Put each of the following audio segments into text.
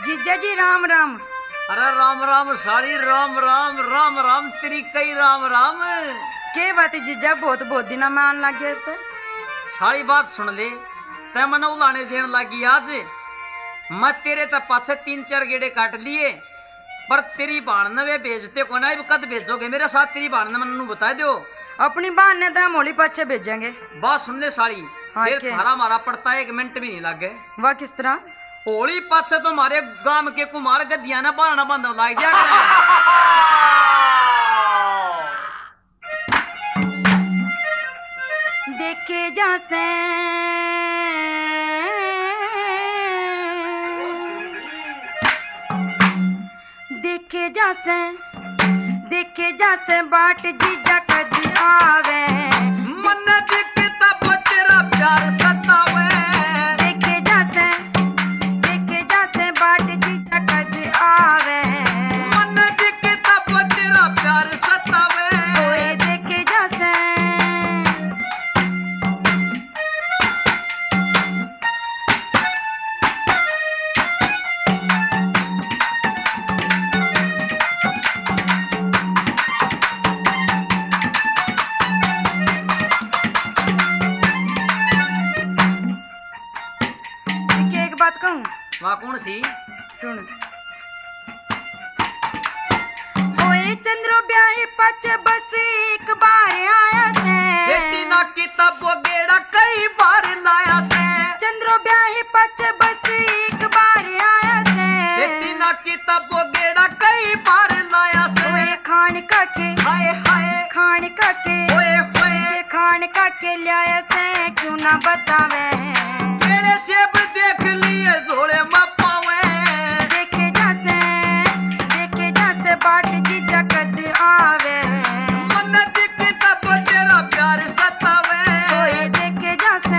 जीजा जी राम राम। अरे राम राम साड़ी, राम राम राम राम तेरी कई राम राम। के बात है जीजा, बहुत दिन में आन लग गया थे। सारी बात सुन ले, तै मने उलाने देन लगी आज। मैं तेरे तक पाछे 3-4 गेड़े काट लिए, पर तेरी बाण ने वे भेजते को ना, कद भेजोगे मेरे साथ? तेरी बाण ने मनु बता दो। अपनी बहन ने तो मोली पाछे भेजेंगे। बात सुन ले साड़ी, हाँ, फिर थारा मारा पड़ता है 1 मिनट भी नहीं लगे। वाह किस तरह? होली पाछे तो हमारे गांव के कुमार गद्दिया ना बाणा बांधने लग जा। देखे जा से देखे जा से देखे जा से बाट जीजा कदी आवे। मन दिखे तब तेरा प्यार सतावे। देखे जा से बाट जीजा कदी आवे। मन दिखे तब तेरा प्यार सतावे। ओए देखे जा से बात कहूं? वहाँ कौन सी? सुन। ओए चंद्रो ब्याहे पाछे बस एक बार आया से। बेटी ना किताब गेड़ा कई बार लाया से। चंद्रो ब्याहे पाछे बस एक बार आया से। बेटी ना किताब गेड़ा कई बार लाया से। ओए खान का के हाय हाय, खान का के ओए होए, खान का के लाया से क्यों ना बतावे। केले सेब देख लिए झोले में पावे। देखे जा से बाट जीजा कद आवे। मन दिखे तब तेरा प्यार सतावे। ओए देखे जा से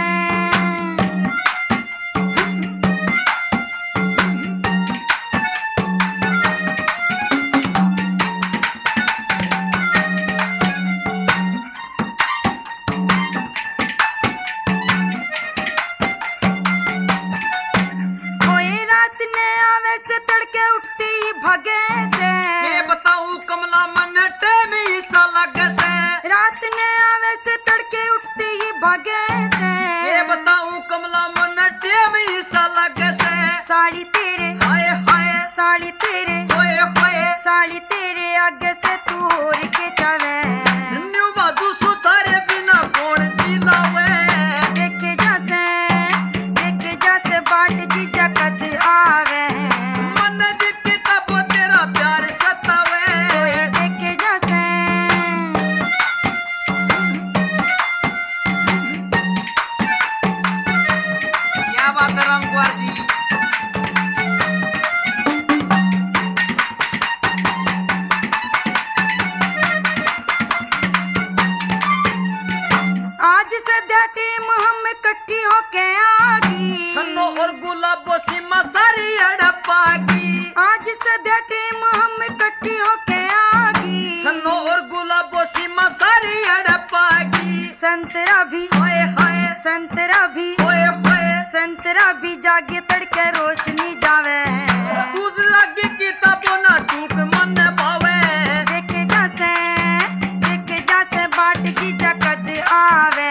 तड़के उठती ही भगे से। ये बताऊं कमला मन टेम ईसा लगे से। रात ने आवे से तड़के उठती ही भगे से। ये बताऊं कमला मन टेम ईसा लगे से। साड़ी तेरे हाय हाय, साड़ी तेरे होए होए, साड़ी तेरे आगे से तू और के जावे। न्यू बाजू सुधारे बिना कौन दिलावे। देखे जा से बाट जीजा कद आवे। इकट्ठी होके आगी सन्नो और गुलाबो सीमा सारी अड़पागी। आज सद्या टीम हम इकट्ठी होके आगी। सन्नो और गुलाबो सीमा सारी अड़पागी। संतरा भी होए होए, संतरा भी होए होए, संतरा भी जागे तड़के रोशनी जावे। दूध लागी किताबों ना टूक मन पावे। देखे जा से बाट जीजा कद आवे।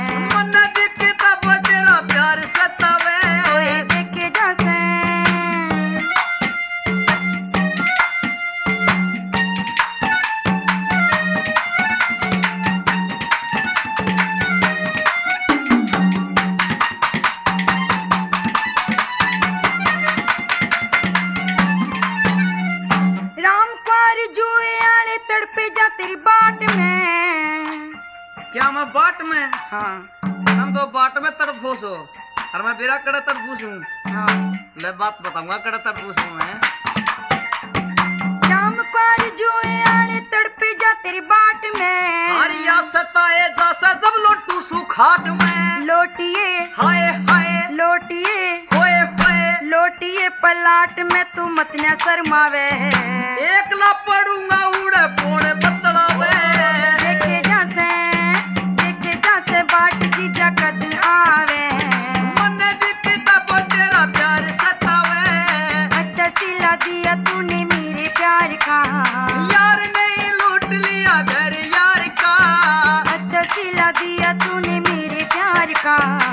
तड़पे जा तेरी बाट में। क्या मैं बाट में? हाँ। हम तो बाट में तड़फूस हो और मैं बिरा कड़ा तड़फूस हूँ। हाँ। ले बात बताऊंगा कड़ा तड़फूस हूँ मैं। राम क्वार जुए आने तड़पे जा तेरी बाट में। हारिया सताए जैसा जब लोटू सुखाट में। लोटिए हाय हाय, लोटिए होए होए, लोटिए पलाट में तू मत न शर्मावे। एकला पड़ूंगा उड़े पोड़े बतलावे। देखे जा से बाट जीजा कद आवे। मन दिखे तब तेरा प्यार सतावे। अच्छा दिया तूने मेरे प्यार का, यार ने लूट लिया घर यार का, अच्छा सिला दिया तूने मेरे प्यार का।